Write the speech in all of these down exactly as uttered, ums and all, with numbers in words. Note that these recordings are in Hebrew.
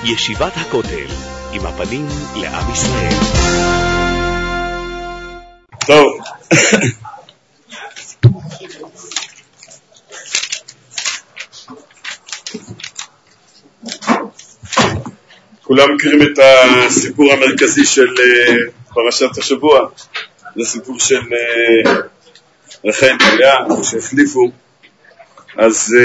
ישיבת הכותל, עם הפנים לעם ישראל. טוב. כולם מכירים את הסיפור המרכזי של פרשת השבוע. זה סיפור של רחל ולאה שהחליפו. אז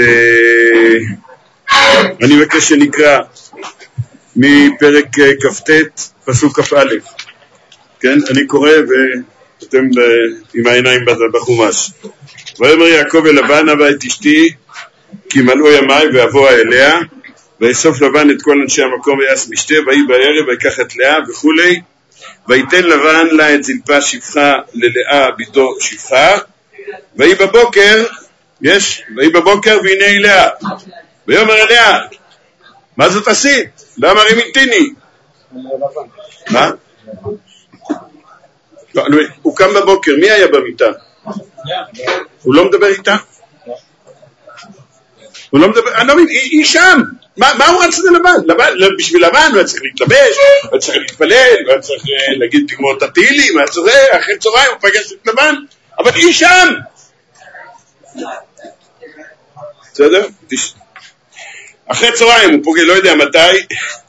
אני מבקש שנקרא מפרק כ"ט פסוק כ"א. כן, אני קורא ואתם עם העיניים בחומש. ויאמר יעקב אל לבן, הבה את אשתי כי מלאו ימיי ואבוא אליה, ויאסוף לבן את כל אנשי המקום ויעש משתה, ויהי בערב ויקח את לאה וכולי, ויתן לבן לה את זלפה שפחה ללאה ביתו שפחה, ויהי בבוקר, יש, ויהי בבוקר והנה היא לאה, ויאמר אליה, מה זאת עשית? למה רימיתיני? מה? הוא קם בבוקר, מי היה במיטה? הוא לא מדבר איתה? הוא לא מדבר, אני לא מבין, היא שם. מה הוא רצה לבן? בשביל לבן הוא היה צריך להתלבש, הוא היה צריך להתפלל, הוא היה צריך להגיד תגמור את התהילים, הוא היה צריך, אחרי צהריים הוא פגש את לבן, אבל היא שם. בסדר? אחרי צהריים הוא פוגע, לא יודע מתי,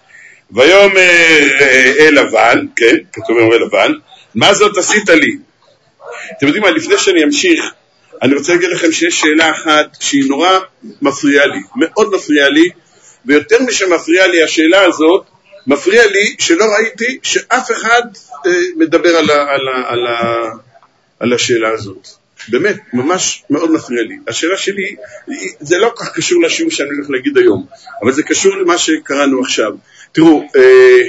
ויאמר אל לבן, כן, כתוב אל לבן, מה זאת עשית לי? אתם יודעים מה, לפני שאני אמשיך, אני רוצה להגיד לכם שיש שאלה אחת שהיא נורא מפריעה לי, מאוד מפריעה לי, ויותר משמפריעה לי השאלה הזאת, מפריע לי שלא ראיתי שאף אחד אה, מדבר על, ה, על, ה, על, ה, על השאלה הזאת. באמת, ממש מאוד מפריע לי. השאלה שלי, זה לא כך קשור לשיעור שאני הולך להגיד היום, אבל זה קשור למה שקראנו עכשיו. תראו, אה,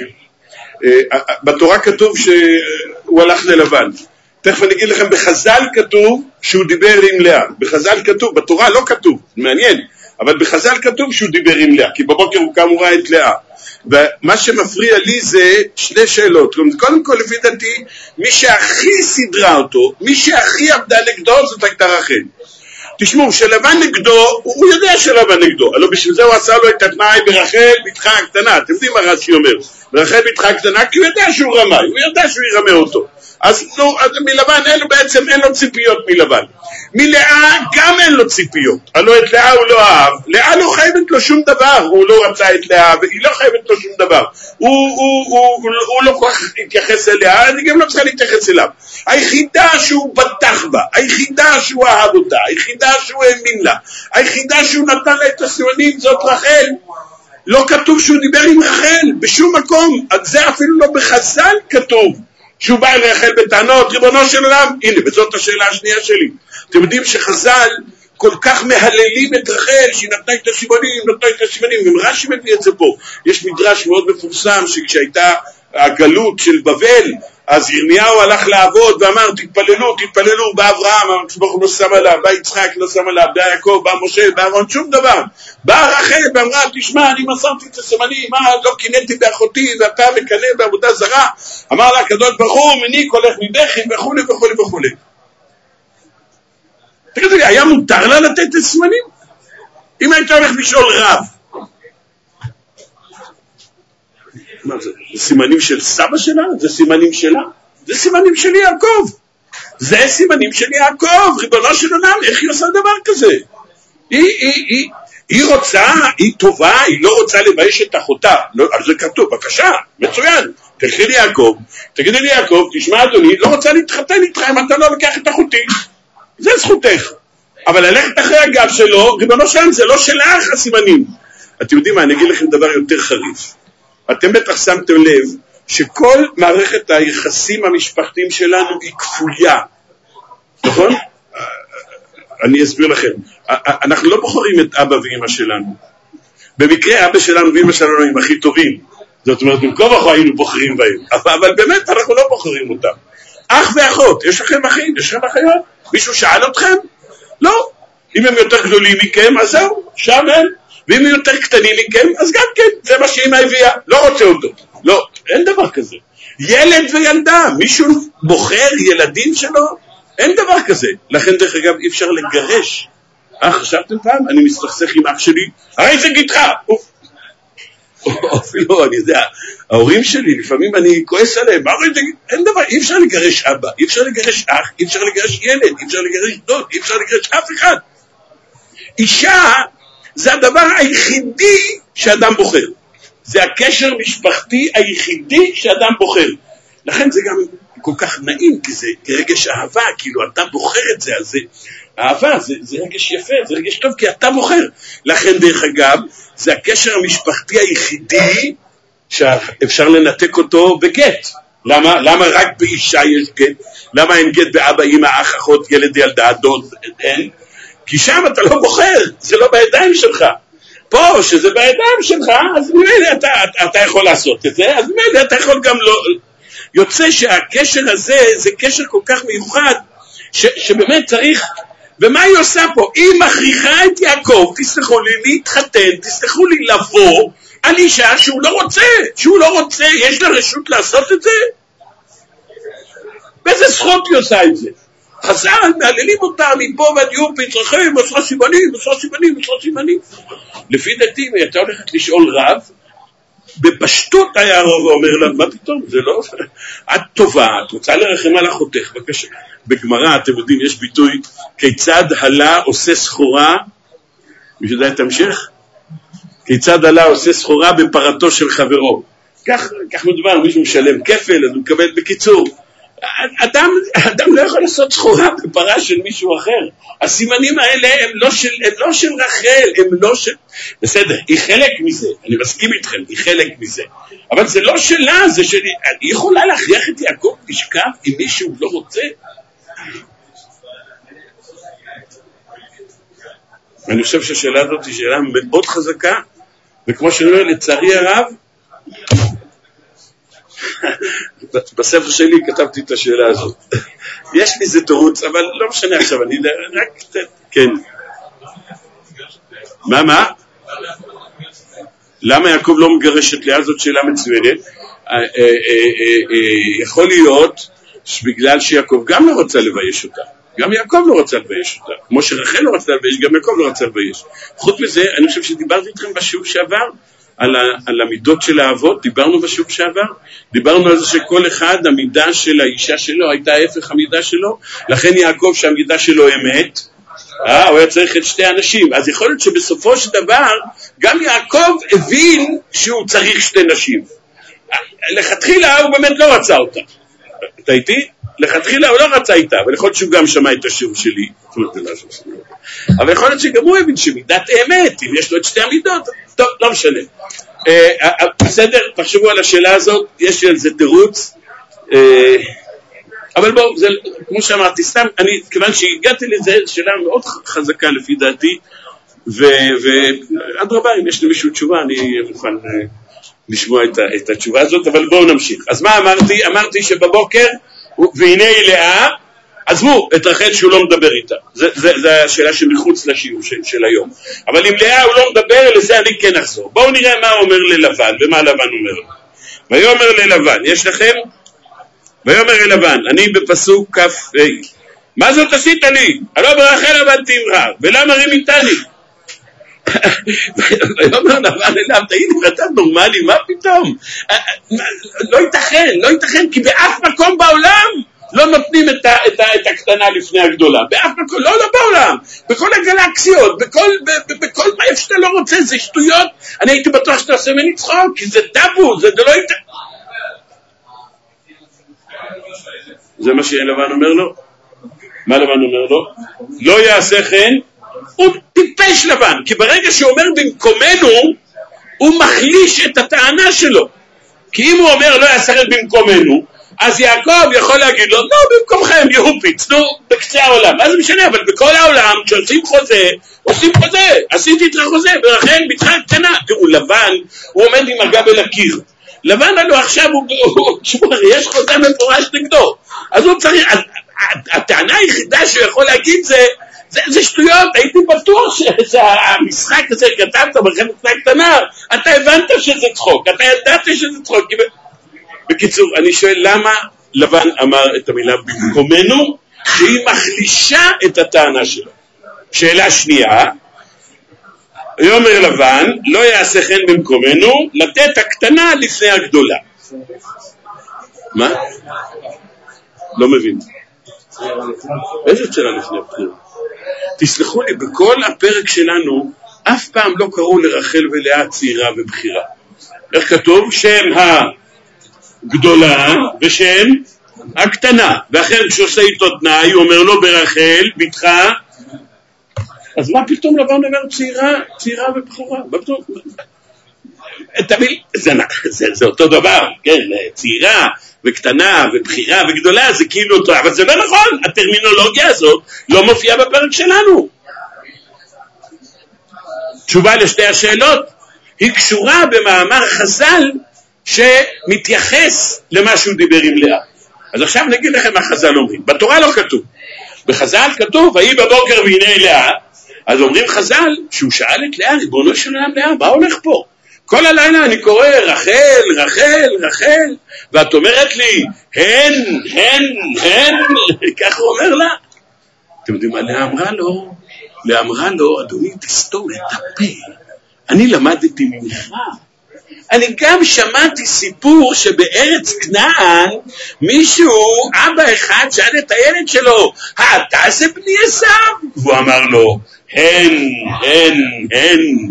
אה, בתורה כתוב שהוא הלך ללבן. תכף אני אגיד לכם, בחז"ל כתוב שהוא דיבר עם לאה. בחז"ל כתוב, בתורה לא כתוב, מעניין, אבל בחז"ל כתוב שהוא דיבר עם לאה, כי בבוקר הוא קם וראה את לאה. ומה שמפריע לי זה שני שאלות. קודם כל, לפי דעתי, מי שהכי סדרה אותו, מי שהכי עבדה נגדו, זאת הייתה רחל. תשמעו, שלבן נגדו, הוא יודע שלבן נגדו, אלא בשביל זה הוא עשה לו את התנאי ברחל בתך הקטנה. אתם יודעים מה רש"י אומר? ברחל בתך הקטנה, כי הוא יודע שהוא רמאי, הוא יודע שהוא ירמה אותו. אז נו, אז מלבן אין לו בעצם, אין לו ציפיות מלבן. מלאה גם אין לו ציפיות. הלוא את לאה הוא לא אהב, לאה לא חייבת לו שום דבר, הוא לא רצה את לאה, והיא לא חייבת לו שום דבר. הוא, הוא, הוא, הוא, הוא לא כל כך התייחס אליה, אני גם לא צריכה להתייחס אליו. היחידה שהוא בטח בה, היחידה שהוא אהב אותה, היחידה שהוא האמין לה, היחידה שהוא נתן לה את הסימנים, זאת רחל. לא כתוב שהוא דיבר עם רחל, בשום מקום, על זה אפילו לא בחז"ל כתוב. שהוא בא אל רחל בטענות, ריבונו של עולם, הנה, וזאת השאלה השנייה שלי. אתם יודעים שחז"ל כל כך מהללים את רחל, שהיא נתנה את הסימנים, נתנה את הסימנים, גם רש"י מביא את זה פה. יש מדרש מאוד מפורסם, שכשהייתה הגלות של בבל, אז ירמיהו הלך לעבוד ואמר, תתפללו, תתפללו, בא אברהם, הקדוש ברוך הוא לא שם עליו, בא יצחק לא שם עליו, בא יעקב, בא משה, בא אהרון, שום דבר. באה רחל ואמרה, תשמע, אני מסרתי את הסימנים, מה, לא קינאתי באחותי, ואתה מקנא בעבודה זרה. אמר לה, הקדוש ברוך הוא, מניק הולך מבכי, וכו' וכו' וכו'. תגידו לי, היה מותר לה לתת את הסימנים? אם היית הולך לשאול רב, מה זה? זה סימנים של סבא שלה? זה סימנים שלה? זה סימנים של יעקב. זה סימנים של יעקב, ריבונו של עולם, איך היא עושה דבר כזה? היא, היא, היא, היא רוצה, היא טובה, היא לא רוצה לבייש את אחותה. לא, אז זה כתוב, בבקשה, מצוין. תלכי לי יעקב, תגידי לי יעקב, תשמע אדוני, לא רוצה להתחתן איתך אם אתה לא לוקח את אחותי. זה זכותך. אבל ללכת אחרי הגב שלו, ריבונו של עולם, זה לא שלך הסימנים. אתם יודעים מה, אני אגיד לכם דבר יותר חריף. אתם בטח שמתם לב שכל מערכת היחסים המשפחתיים שלנו היא כפויה, נכון? אני אסביר לכם. אנחנו לא בוחרים את אבא ואמא שלנו. במקרה אבא שלנו ואמא שלנו הם הכי טובים. זאת אומרת, במקום אחו היינו בוחרים בהם. אבל באמת אנחנו לא בוחרים אותם. אח ואחות, יש לכם אחים, יש לכם אחיות? מישהו שאל אתכם? לא. אם הם יותר גדולים מכם, אז זהו, שם הם. ואם הם יותר קטנים מכם, אז גם כן, זה מה שאמא הביאה, לא רוצה אותו. לא, אין דבר כזה. ילד וילדה, מישהו בוחר ילדים שלו? אין דבר כזה. לכן דרך אגב אי אפשר לגרש. אה, חשבתם פעם? אני מסתכסך עם אח שלי, הרי זה גיתך. או אפילו, אני יודע, ההורים שלי, לפעמים אני כועס עליהם, אין דבר, אי אפשר לגרש אבא, אי אפשר לגרש אח, אי אפשר לגרש ילד, אי אפשר לגרש דוד, אי אפשר לגרש אף אחד. אישה זה הדבר היחידי שאדם בוחר. זה הקשר משפחתי היחידי שאדם בוחר. לכן זה גם כל כך נעים, כי זה רגש אהבה, כאילו אתה בוחר את זה, אז זה אהבה, זה, זה רגש יפה, זה רגש טוב, כי אתה בוחר. לכן דרך אגב, זה הקשר המשפחתי היחידי שאפשר לנתק אותו בגט. למה? למה רק באישה יש גט? למה אין גט באבא, אמא, אח, אחות, ילד, ילדה, דוד? אין. כי שם אתה לא בוחר, זה לא בידיים שלך. פה, שזה בידיים שלך, אז ממילא אתה, אתה, אתה יכול לעשות את זה, אז ממילא אתה יכול גם לא... יוצא שהקשר הזה, זה קשר כל כך מיוחד, ש, שבאמת צריך... ומה היא עושה פה? היא מכריחה את יעקב, תסלחו לי להתחתן, תסלחו לי לבוא על אישה שהוא לא רוצה, שהוא לא רוצה, יש לה רשות לעשות את זה? באיזה זכות היא עושה את זה? חז"ל, מעללים אותה מפה ועד יום פצרכים, עשרה סימנים, עשרה סימנים, עשרה סימנים. לפי דעתי, אם הייתה הולכת לשאול רב, בפשטות היה הרב אומר לה, מה פתאום? זה לא... את טובה, את רוצה לרחם על אחותך, בבקשה. בגמרא, אתם יודעים, יש ביטוי, כיצד הלה עושה סחורה, מישהו יודע את המשך? כיצד הלה עושה סחורה בפרתו של חברו. כך, כך מדובר, מישהו משלם כפל, אז הוא מקבל בקיצור. אדם, אדם לא יכול לעשות סחורה בפרה של מישהו אחר. הסימנים האלה הם לא של, הם לא של רחל, הם לא של... בסדר, היא חלק מזה, אני מסכים איתכם, היא חלק מזה. אבל זה לא שלה, זה שלי. היא יכולה להכריח את יעקב לשכב אם מישהו לא רוצה? אני חושב שהשאלה הזאת היא שאלה מאוד חזקה, וכמו שאני אומר, לצערי הרב, בספר שלי כתבתי את השאלה הזאת. יש לי זה תירוץ, אבל לא משנה עכשיו, אני רק... כן. מה, מה? למה יעקב לא מגרש את לאה? זאת שאלה מצוינת. יכול להיות שבגלל שיעקב גם לא רוצה לבייש אותה. גם יעקב לא רוצה לבייש אותה. כמו שרחל לא רוצה לבייש, גם יעקב לא רוצה לבייש. חוץ מזה, אני חושב שדיברתי איתכם בשיעור שעבר, על, ה, על המידות של האבות, דיברנו בשיעור שעבר, דיברנו על זה שכל אחד, המידה של האישה שלו הייתה ההפך המידה שלו, לכן יעקב שהמידה שלו אמת, אה, הוא היה צריך את שתי אנשים, אז יכול להיות שבסופו של דבר, גם יעקב הבין שהוא צריך שתי נשים. לכתחילה הוא באמת לא רצה אותה. אתה איתי? לכתחילה הוא לא רצה איתה, אבל יכול להיות שהוא גם שמע את השיעור שלי, אבל יכול להיות שגם הוא הבין שמידת אמת, אם יש לו את שתי המידות, טוב, לא משנה. בסדר, תחשבו על השאלה הזאת, יש לי על זה תירוץ, אבל בואו, כמו שאמרתי, סתם, אני, כיוון שהגעתי לזה, שאלה מאוד חזקה לפי דעתי, ועד רבה, אם יש למישהו תשובה, אני מוכן לשמוע את התשובה הזאת, אבל בואו נמשיך. אז מה אמרתי? אמרתי שבבוקר, והנה היא לאה, עזבו את רחל שהוא לא מדבר איתה. זה, זה, זה השאלה שמחוץ לשיעור של, של היום. אבל אם לאה הוא לא מדבר, לזה אני כן אחזור. בואו נראה מה הוא אומר ללבן, ומה לבן אומר לו. ויאמר ללבן, יש לכם? ויאמר ללבן, אני בפסוק כף ה' מה זאת עשית לי? הלא ברחל עבדתי עמך, ולמה רימיתני? ויאמר לבן אליו, תגיד לי, אתה נורמלי, מה פתאום? לא ייתכן, לא ייתכן, כי באף מקום בעולם לא נותנים את, ה, את, ה, את הקטנה לפני הגדולה, באף מקום, לא, לא בעולם, בכל הגלקסיות, בכל, ב, ב, בכל מה שאתה לא רוצה, זה שטויות, אני הייתי בטוח שאתה עושה מני צחוק, כי זה טאבו, זה לא ייתכן. זה מה שלבן אומר לו? מה לבן אומר לו? לא יעשה כן, הוא טיפש לבן, כי ברגע שהוא אומר במקומנו, הוא מחליש את הטענה שלו. כי אם הוא אומר לא יעשה כן במקומנו, אז יעקב יכול להגיד לו, לא, במקומכם יהופיץ, נו, בקצה העולם. אז משנה, אבל בכל העולם, כשעושים חוזה, עושים חוזה, עשיתי את החוזה, ולכן בתך קטנה. תראו, לבן, הוא עומד עם הגב אל הקיר. לבן עלו עכשיו, הוא, הוא, הוא, יש חוזה מפורש נגדו. אז הוא צריך, אז, הטענה היחידה שהוא יכול להגיד זה, זה, זה שטויות, הייתי בטוח שהמשחק הזה כתבת בחלק קטנה, אתה הבנת שזה צחוק, אתה ידעת שזה צחוק. בקיצור, אני שואל למה לבן אמר את המילה במקומנו, שהיא מחלישה את הטענה שלו. שאלה שנייה, ויאמר לבן, לא יעשה כן במקומנו, לתת הקטנה לפני הגדולה. מה? לא מבין. איזה צרה לפני הבחירה? תסלחו לי, בכל הפרק שלנו, אף פעם לא קראו לרחל ולאה צעירה ובחירה. איך כתוב? שם הגדולה ושם הקטנה. ואחר כשעושה איתו תנאי, הוא אומר לו ברחל, בתך, אז מה פתאום לבן אומר צעירה, צעירה ובחורה? תמיד, זה, זה, זה אותו דבר, כן, צעירה וקטנה ובחירה וגדולה, זה כאילו אותו, אבל זה לא נכון, הטרמינולוגיה הזאת לא מופיעה בפרק שלנו. תשובה לשתי השאלות, היא קשורה במאמר חז"ל שמתייחס למה שהוא דיבר עם לאה. אז עכשיו נגיד לכם מה חז"ל אומרים. בתורה לא כתוב. בחז"ל כתוב, ויהי בבוקר והנה לאה. אז אומרים חז"ל שהוא שאל את לאה, ריבונו של עולם לאה, מה הולך פה? כל הלילה אני קורא רחל, רחל, רחל, ואת אומרת לי, הן, הן, הן, כך הוא אומר לה. אתם יודעים מה לאה אמרה לו? לאה אמרה לו, אדוני תסתור את הפה. אני למדתי ממך. אני גם שמעתי סיפור שבארץ כנען מישהו, אבא אחד, שאל את הילד שלו, אתה זה בני עשיו? והוא אמר לו, הן, הן, הן.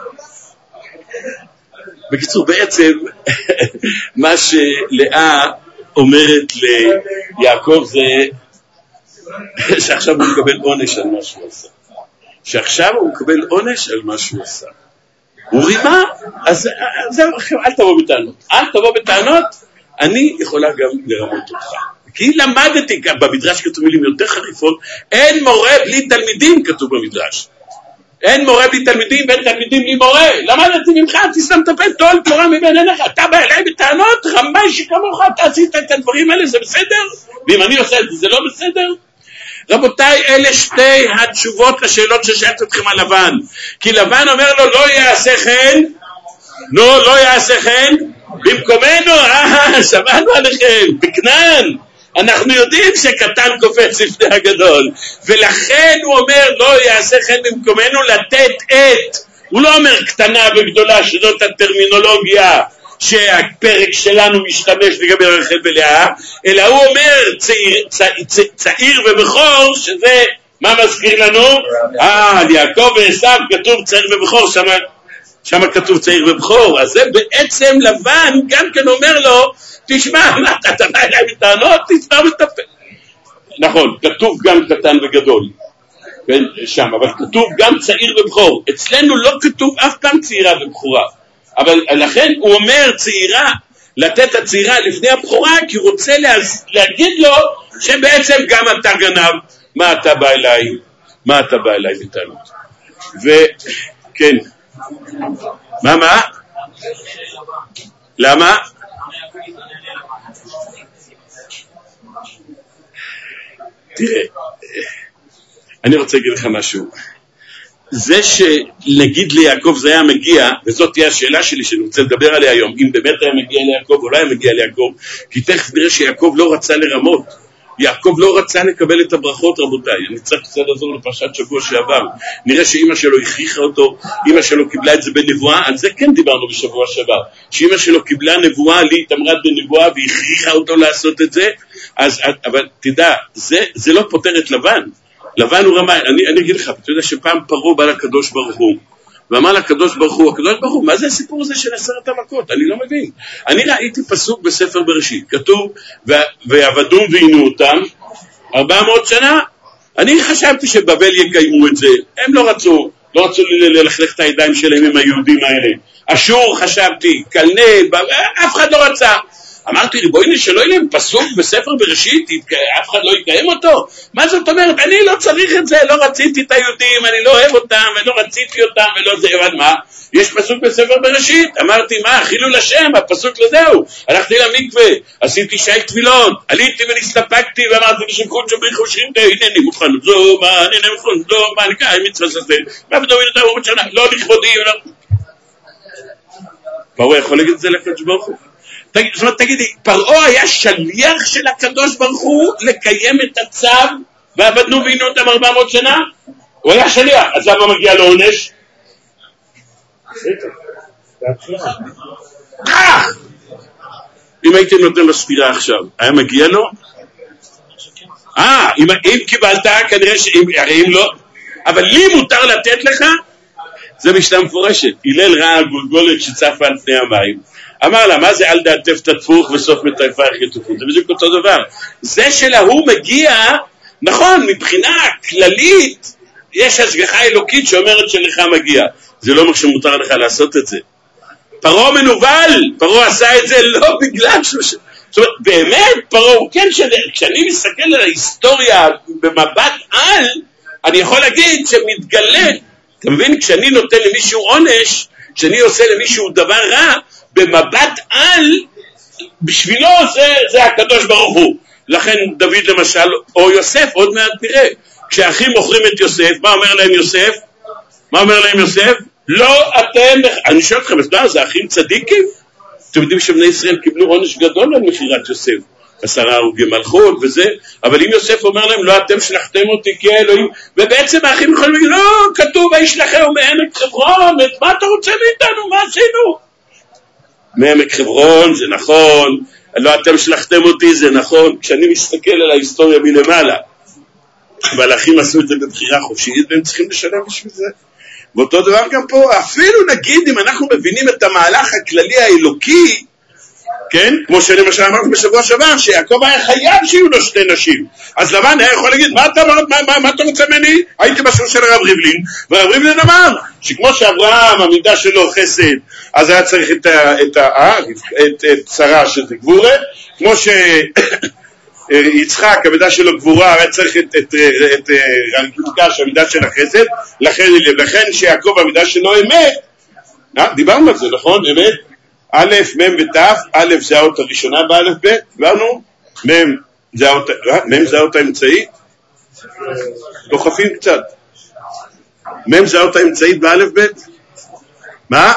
בקיצור, בעצם מה שלאה אומרת ליעקב זה שעכשיו הוא מקבל עונש על מה שהוא עשה. שעכשיו הוא מקבל עונש על מה שהוא עשה. הוא רימה, אז זהו, אל תבוא בטענות. אל תבוא בטענות, אני יכולה גם לרמות אותך. כי למדתי, במדרש כתוב מילים יותר חריפות, אין מורה בלי תלמידים, כתוב במדרש. אין מורה בלי תלמידים, ואין תלמידים בלי מורה. למדתי ממך, תסתם טפל תול תורה מבין עיניך. אתה בא אליי בטענות, רמאי שכמוך, אתה עשית את הדברים האלה, זה בסדר? ואם אני עושה את זה, זה לא בסדר? רבותיי, אלה שתי התשובות לשאלות ששאלת אתכם על לבן. כי לבן אומר לו, לא יעשה כן, לא, לא יעשה כן, במקומנו, אה, שמענו עליכם, בכנען. אנחנו יודעים שקטן קופץ לפני הגדול, ולכן הוא אומר, לא יעשה כן במקומנו לתת את. הוא לא אומר קטנה וגדולה, שזאת הטרמינולוגיה שהפרק שלנו משתמש לגבי רחל ולאה, אלא הוא אומר צעיר, צעיר, צעיר, צעיר ובכור, שזה, מה מזכיר לנו? אה, על יעקב ועשיו כתוב צעיר ובכור, שם, שם כתוב צעיר ובכור, אז זה בעצם לבן גם כן אומר לו, תשמע, מה אתה תבוא אליי בטענות, תסתום את הפה. נכון, כתוב גם קטן וגדול, שם, אבל כתוב גם צעיר ובכור. אצלנו לא כתוב אף פעם צעירה ובכורה. אבל לכן הוא אומר צעירה, לתת הצעירה לפני הבכורה, כי הוא רוצה להז... להגיד לו שבעצם גם אתה גנב, מה אתה בא אליי, מה אתה בא אליי בטענות. וכן, מה מה? למה? תראה, אני רוצה להגיד לך משהו. זה שנגיד ליעקב זה היה מגיע, וזאת תהיה השאלה שלי שאני רוצה לדבר עליה היום, אם באמת היה מגיע ליעקב או לא היה מגיע ליעקב, כי תכף נראה שיעקב לא רצה לרמות, יעקב לא רצה לקבל את הברכות רבותיי, אני צריך קצת לעזור לפרשת שבוע שעבר, נראה שאמא שלו הכריחה אותו, אמא שלו קיבלה את זה בנבואה, על זה כן דיברנו בשבוע שעבר, שאמא שלו קיבלה נבואה, לי התאמרת בנבואה והכריחה אותו לעשות את זה, אז, אבל תדע, זה, זה לא פותר את לבן, לבן הוא רמאי, אני, אני אגיד לך, אתה יודע שפעם פרעה בא לקדוש ברוך הוא, ואמר לקדוש ברוך הוא, הקדוש ברוך הוא, מה זה הסיפור הזה של עשרת המכות? אני לא מבין. אני ראיתי פסוק בספר בראשית, כתוב, ועבדום ועינו אותם, ארבע מאות שנה, אני חשבתי שבבל יקיימו את זה, הם לא רצו, לא רצו ללכלך את הידיים שלהם עם היהודים האלה. אשור חשבתי, קלנה, אף אחד לא רצה. אמרתי, ריבונו שלא יהיה להם פסוק בספר בראשית, אף אחד לא יקיים אותו? מה זאת אומרת? אני לא צריך את זה, לא רציתי את היהודים, אני לא אוהב אותם, ולא רציתי אותם, ולא זה, אבל מה? יש פסוק בספר בראשית, אמרתי, מה? חילול השם, הפסוק לזהו. הלכתי למקווה, עשיתי שי תפילות, עליתי ונסתפקתי, ואמרתי, לשמחון שומרי חושרים, הנני מוכן זו, מה, הנני מוכן זו, מה, אני קיים מצווה שדה, מה בדומה את האומת שנה, לא לכבודי, פרעה יכול להגיד את זה לקדוש ברוך הוא? זאת אומרת, תגידי, פרעה היה שליח של הקדוש ברוך הוא לקיים את הצו ועבדנו ועינו אותם ארבע מאות שנה? הוא היה שליח, אז למה מגיע לו עונש? אם הייתי נותן לו ספירה עכשיו, היה מגיע לו? אה, אם, אם קיבלת, כנראה שאם, הרי אם לא, אבל לי מותר לתת לך, זה משנה מפורשת. הלל ראה גולגולת שצפה על פני המים, אמר לה, מה זה על דעתך תתפוך וסוף מטייפייך יטופו? זה בדיוק אותו דבר. זה שלהוא מגיע, נכון, מבחינה כללית, יש השגחה אלוקית שאומרת שלך מגיע. זה לא אומר שמותר לך לעשות את זה. פרעה מנובל, פרעה עשה את זה לא בגלל שהוא... זאת אומרת, באמת פרעה, כן, כשאני מסתכל על ההיסטוריה במבט על, אני יכול להגיד שמתגלה, אתה מבין, כשאני נותן למישהו עונש, כשאני עושה למישהו דבר רע, במבט על, בשבילו זה, זה הקדוש ברוך הוא. לכן דוד למשל, או יוסף, עוד מעט נראה, כשהאחים מוכרים את יוסף, מה אומר להם יוסף? מה אומר להם יוסף? לא אתם, אני שואל אתכם, אז מה, זה אחים צדיקים? אתם יודעים שבני ישראל קיבלו עונש גדול על מכירת יוסף, עשרה הרוגי מלכות וזה, אבל אם יוסף אומר להם, לא אתם שלחתם אותי כאלוהים, ובעצם האחים יכולים להגיד, לא, כתוב, וישלחהו מעמק חברון, מה אתה רוצה מאיתנו, מה עשינו? מעמק חברון, זה נכון, לא אתם שלחתם אותי, זה נכון, כשאני מסתכל על ההיסטוריה מלמעלה, אבל האחים עשו את זה בבחירה חופשית, והם צריכים לשלם בשביל זה. ואותו דבר גם פה, אפילו נגיד אם אנחנו מבינים את המהלך הכללי האלוקי, כן? כמו שלמשל אמרנו בשבוע שעבר, שיעקב היה חייב שיהיו לו שתי נשים. אז לבן היה יכול להגיד, מה אתה, מה, מה, מה אתה רוצה ממני? הייתי בשיעור של הרב ריבלין, והרב ריבלין אמר, שכמו שאברהם, המידה שלו חסד, אז היה צריך את, את, את, את שרה שזה גבורה, כמו ש... יצחק, המידה שלו גבורה, היה צריך את, את, את, את רבקה שהמידה של החסד, לכן, לכן שיעקב המידה שלו אמת, דיברנו על זה, נכון? אמת? א', מ' ות', א' זה האות הראשונה באלף ב', דיברנו? מ' זה האות, מ' זה האות האמצעית? דוחפים קצת. מ' זה האות האמצעית באלף ב'? מה?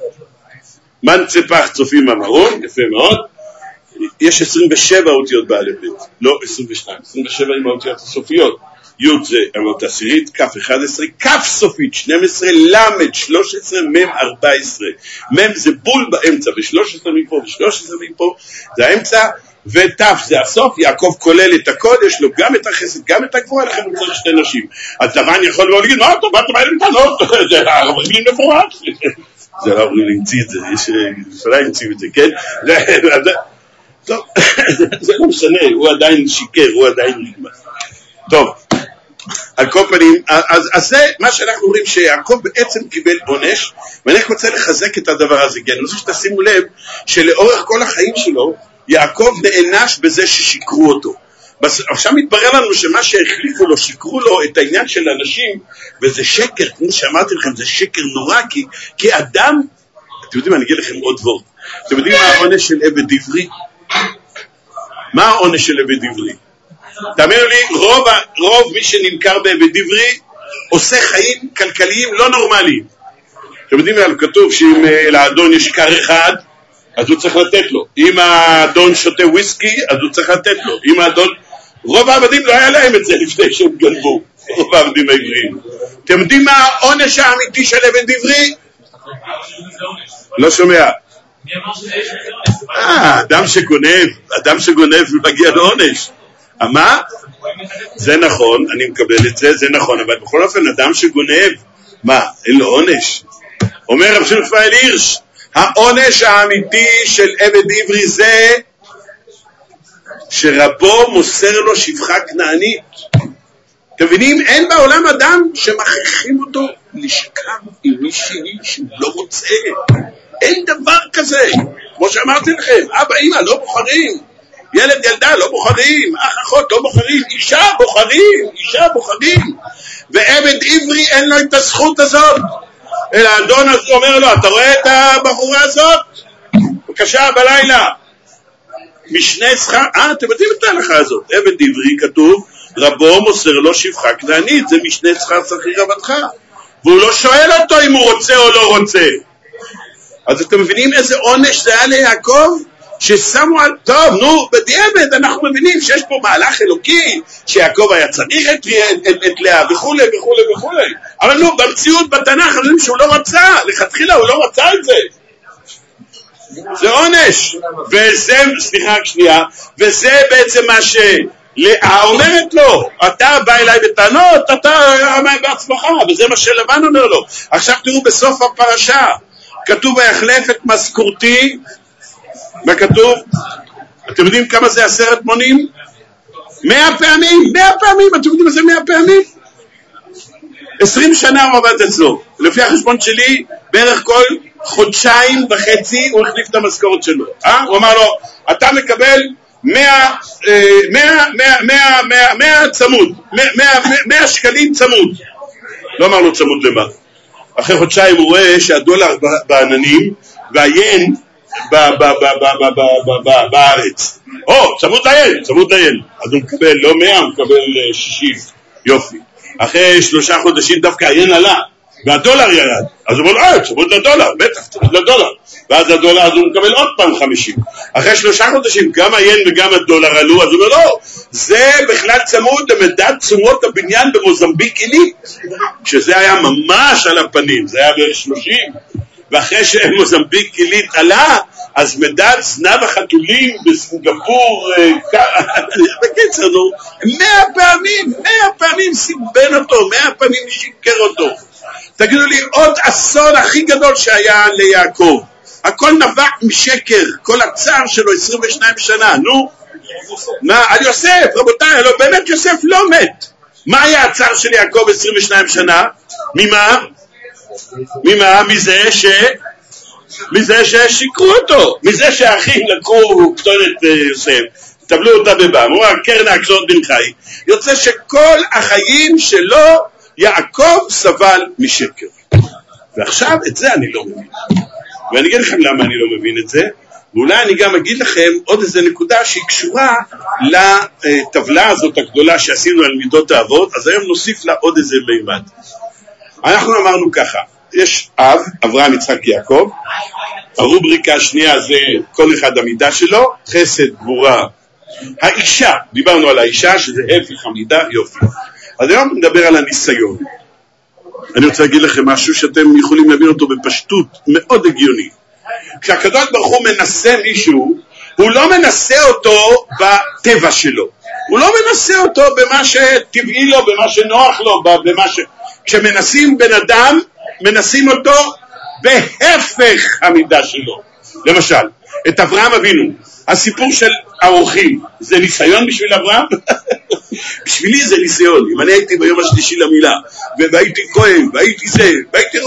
מן צפח צופים המרון, יפה מאוד. יש עשרים ושבע אותיות באלף ב', לא עשרים ושתיים, עשרים ושבע עם האותיות הסופיות. י' זה האות עשירית, כ' אחד עשרה, כ' סופית שתים עשרה, ל' שלוש עשרה, מ' ארבע עשרה. מ' זה בול באמצע, ו-שלוש עשרה מפה ו-שלוש עשרה מפה, זה האמצע, ות' זה הסוף. יעקב כולל את הכל, יש לו גם את החסד, גם את הגבורה, לכן הוא צריך שתי נשים. אז לבן יכול לא להגיד, מה אתה באת מהר מתנות? זה הרבנים מפורש. זה לא המציא את זה, יש לפני המציא את זה, כן? טוב, זה לא משנה, הוא עדיין שיקר, הוא עדיין נגמר. טוב, על כל פנים, אז, אז זה מה שאנחנו אומרים, שיעקב בעצם קיבל עונש, ואני רוצה לחזק את הדבר הזה, כי אני רוצה שתשימו לב, שלאורך כל החיים שלו, יעקב נענש בזה ששיקרו אותו. עכשיו מתברר לנו שמה שהחליפו לו, שיקרו לו את העניין של אנשים, וזה שקר, כמו שאמרתי לכם, זה שקר נורא, כי, כי אדם, אתם יודעים, אני אגיד לכם עוד וורט, אתם יודעים מה העונש של עבד עברי? מה העונש של עבד עברי? תאמינו לי, רוב, רוב מי שנמכר בעבד עברי עושה חיים כלכליים לא נורמליים. אתם יודעים מה, כתוב שאם לאדון יש קר אחד, אז הוא צריך לתת לו. אם האדון שותה וויסקי, אז הוא צריך לתת לו. אם האדון... רוב העבדים לא היה להם את זה לפני שהם גנבו. רוב העבדים העבריים. אתם יודעים מה העונש האמיתי של עבד עברי? לא שומע. אה, אדם שגונב, אדם שגונב מגיע לעונש. מה? זה נכון, אני מקבל את זה, זה נכון, אבל בכל אופן, אדם שגונב, מה, אין לו עונש? אומר רב שמעון רפאל הירש, העונש האמיתי של עבד עברי זה שרבו מוסר לו שפחה כנענית. אתם מבינים? אין בעולם אדם שמכריחים אותו לשכב עם מישהי שהוא לא רוצה. אין דבר כזה. כמו שאמרתי לכם, אבא, אמא, לא בוחרים. ילד, ילדה, לא בוחרים. אח, אחות, לא בוחרים. אישה בוחרים. אישה בוחרים. ועבד עברי אין לו את הזכות הזאת. אלא האדון אומר לו, אתה רואה את הבחורה הזאת? בבקשה, בלילה. משנה שכר, אה, אתם יודעים את ההלכה הזאת. עבד עברי כתוב, רבו מוסר לו שפחה כנענית, זה משנה שכר שכיר עבדך. והוא לא שואל אותו אם הוא רוצה או לא רוצה. אז אתם מבינים איזה עונש זה היה ליעקב? ששמו על, טוב, נו, בדיעבד אנחנו מבינים שיש פה מהלך אלוקי, שיעקב היה צריך את, את, את, את לאה וכו' וכו' וכו'. אבל נו, במציאות בתנ"ך, יודעים שהוא לא רצה, לכתחילה הוא לא רצה את זה. זה עונש. וזה, סליחה שנייה, וזה בעצם מה ש... לאה אומרת לו, אתה בא אליי בטענות, אתה אמר בעצמך, וזה מה שלבן אומר לו. עכשיו תראו בסוף הפרשה, כתוב ויחלף את משכורתי, מה כתוב? אתם יודעים כמה זה עשרת מונים? מאה פעמים, מאה פעמים, אתם יודעים מה זה מאה פעמים? עשרים שנה הוא עבד אצלו, לפי החשבון שלי, בערך כל חודשיים וחצי הוא החליף את המשכורת שלו. אה? הוא אמר לו, אתה מקבל מאה, מאה, מאה, מאה, מאה, מאה צמוד, מאה, מאה שקלים צמוד. לא אמר לו צמוד למה. אחרי חודשיים הוא רואה שהדולר בעננים והיין בארץ. או, צמוד ליין, צמוד ליין. אז הוא מקבל לא מאה, הוא מקבל שישים. יופי. אחרי שלושה חודשים דווקא היין עלה, והדולר ירד. אז הוא אומר, אה, צמוד לדולר, בטח, צמוד לדולר. ואז הדולר, אז הוא מקבל עוד פעם חמישים. אחרי שלושה חודשים, גם היין וגם הדולר עלו, אז הוא אומר, לא, זה בכלל צמוד למדד תשומות הבניין במוזמביק עילית. שזה היה ממש על הפנים, זה היה בערך שלושים. ואחרי שמוזמביק עילית עלה, אז מדד זנב החתולים בסינגפור, בקיצר, נו, מאה פעמים, מאה פעמים סיבן אותו, מאה פעמים שיקר אותו. תגידו לי, עוד אסון הכי גדול שהיה ליעקב. הכל נבע משקר, כל הצער שלו עשרים ושתיים שנה, נו. מה, על יוסף, רבותיי, לא, באמת יוסף לא מת. מה היה הצער של יעקב עשרים ושתיים שנה? ממה? ממה? מזה ש... מזה ששיקרו אותו, מזה שהאחים לקחו קטונת יוסף, טבלו אותה בבם, הוא אמר קרן הקצות בן חי, יוצא שכל החיים שלו יעקב סבל משקר. ועכשיו את זה אני לא מבין, ואני אגיד לכם למה אני לא מבין את זה, ואולי אני גם אגיד לכם עוד איזה נקודה שהיא קשורה לטבלה הזאת הגדולה שעשינו על מידות האבות, אז היום נוסיף לה עוד איזה מימד. אנחנו אמרנו ככה, יש אב, אברהם, יצחק, יעקב, הרובריקה השנייה זה כל אחד המידה שלו, חסד, גבורה, האישה, דיברנו על האישה שזה הפך המידה, יופי. אז היום נדבר על הניסיון. אני רוצה להגיד לכם משהו שאתם יכולים להבין אותו בפשטות מאוד הגיוני. כשהקדוש ברוך הוא מנסה מישהו, הוא לא מנסה אותו בטבע שלו, הוא לא מנסה אותו במה שטבעי לו, במה שנוח לו, במה ש... כשמנסים בן אדם, מנסים אותו בהפך המידה שלו. למשל, את אברהם אבינו, הסיפור של האורחים, זה ניסיון בשביל אברהם? בשבילי זה ניסיון. אם אני הייתי ביום השלישי למילה, והייתי כהן, והייתי זה, והייתי...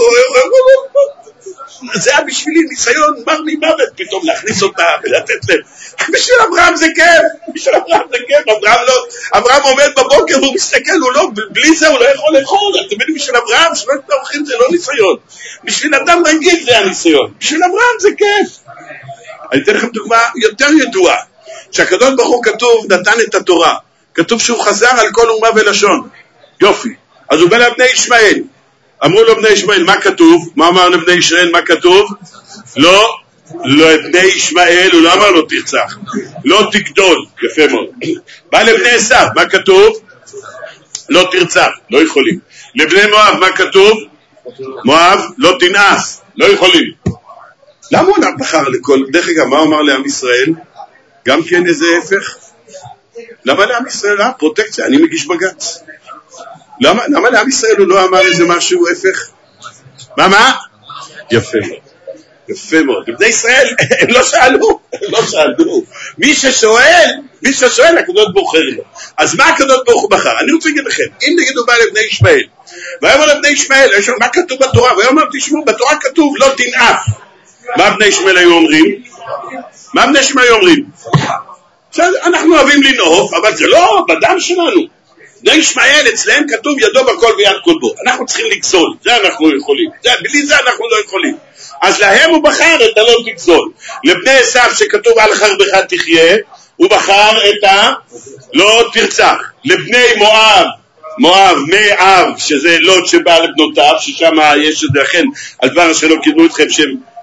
זה היה בשבילי ניסיון מר ממוות פתאום להכניס אותה ולתת להם. בשביל אברהם זה כיף, בשביל אברהם זה כיף. אברהם לא, אברהם עומד בבוקר והוא מסתכל, הוא לא, בלי זה הוא לא יכול לאכול. אתם יודעים, בשביל אברהם שלושת האורחים זה לא ניסיון, בשביל אדם רגיל זה הניסיון, בשביל אברהם זה כיף. אני אתן לכם דוגמה יותר ידועה, שהקדוש ברוך הוא כתוב נתן את התורה, כתוב שהוא חזר על כל אומה ולשון. יופי. אז הוא בא לבני ישמעאל, אמרו לו בני ישמעאל, מה כתוב? מה אמר לבני ישמעאל, מה כתוב? לא, לא בני ישמעאל, הוא לא אמר לו תרצח, לא תגדול, יפה מאוד. בא לבני עשיו, מה כתוב? לא תרצח, לא יכולים. לבני מואב, מה כתוב? מואב, לא תנאף, לא יכולים. למה הוא בחר לכל, דרך אגב, מה הוא אמר לעם ישראל? גם כן איזה הפך? למה לעם ישראל? אה, פרוטקציה, אני מגיש בגץ. למה, למה לעם ישראל הוא לא אמר איזה משהו הפך? מה, מה? יפה מאוד. יפה מאוד. בבני ישראל הם לא שאלו, הם לא שאלו. מי ששואל, מי ששואל, הקדוש בוחר לו. אז מה הקדוש ברוך הוא בחר? אני רוצה להגיד לכם, אם נגיד הוא בא לבני ישמעאל, ויאמר לבני ישמעאל, מה כתוב בתורה? ויאמר תשמעו, בתורה כתוב לא תנאף. מה בני ישמעאל היו אומרים? מה בני ישמעאל היו אומרים? אנחנו אוהבים לנאוף, אבל זה לא בדם שלנו. בני ישמעאל אצלהם כתוב ידו בכל ויד קודמו. אנחנו צריכים לגזול, זה אנחנו יכולים. זה, בלי זה אנחנו לא יכולים. אז להם הוא בחר את הלא תגזול. לבני עשיו שכתוב על חרבך תחיה, הוא בחר את הלא תרצח. לבני מואב, מואב, מאב, שזה לוט שבא לבנותיו, ששם יש את זה, לכן על דבר שלא קידמו אתכם שהם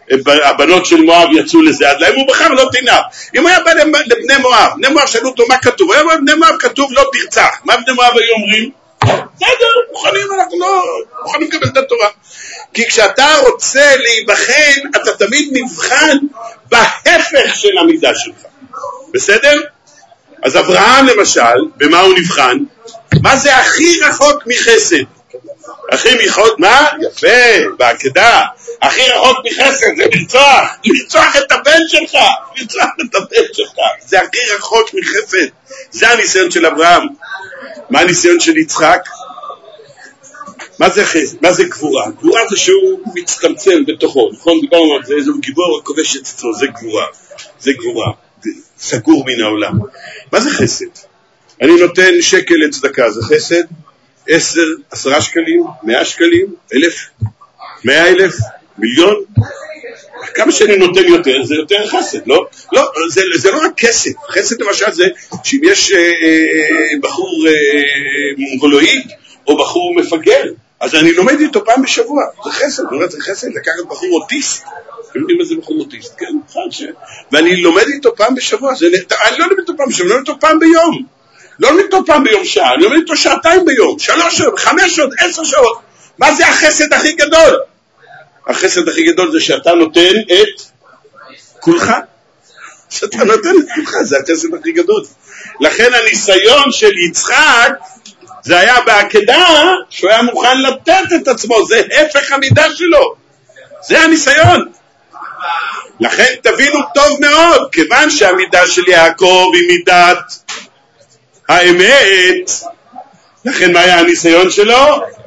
הבנות של מואב יצאו לזה עד להם, הוא בחר לא תנאף. אם הוא היה בא לבני מואב, בני מואב שאלו אותו מה כתוב, הוא היה בני מואב כתוב לא תרצח. מה בני מואב היו אומרים? בסדר, מוכנים, אנחנו לא מוכנים לקבל את התורה. כי כשאתה רוצה להיבחן, אתה תמיד נבחן בהפך של המידה שלך. בסדר? אז אברהם למשל, במה הוא נבחן? מה זה הכי רחוק מחסד? הכי רחוק, מה? יפה, בעקדה. הכי רחוק מחסד זה לרצוח, לרצוח את הבן שלך, לרצוח את הבן שלך. זה הכי רחוק מחסד. זה הניסיון של אברהם. מה הניסיון של יצחק? מה זה חסד? מה זה גבורה? גבורה זה שהוא מצטמצם בתוכו, נכון? דיברנו על זה, איזה גיבור הכובש את עצמו, זה גבורה. זה גבורה. סגור מן העולם. מה זה חסד? אני נותן שקל לצדקה, זה חסד? עשר, עשרה שקלים, מאה שקלים, אלף, מאה אלף, מיליון? כמה שאני נותן יותר, זה יותר חסד, לא? לא, זה, זה לא רק כסף. חסד למשל זה שאם יש אה, אה, בחור אה, מונגולואי או בחור מפגר, אז אני לומד איתו פעם בשבוע. זה חסד, זה חסד, לקחת בחור אוטיסט. אתם יודעים מה זה בחור אוטיסט, כן? ש... ואני לומד איתו פעם בשבוע. זה... אני לא לומד איתו פעם בשבוע, אני לומד איתו פעם ביום. לא לומד איתו פעם ביום שעה, אני לומד איתו שעתיים ביום, שלוש שעות, חמש שעות, עשר שעות. מה זה החסד הכי גדול? החסד הכי גדול זה שאתה נותן את כולך. שאתה נותן את כולך, זה החסד הכי גדול. לכן הניסיון של יצחק, זה היה בעקדה שהוא היה מוכן לתת את עצמו, זה הפך המידה שלו. זה הניסיון. לכן תבינו טוב מאוד, כיוון שהמידה של יעקב היא מידת האמת, לכן מה היה הניסיון שלו?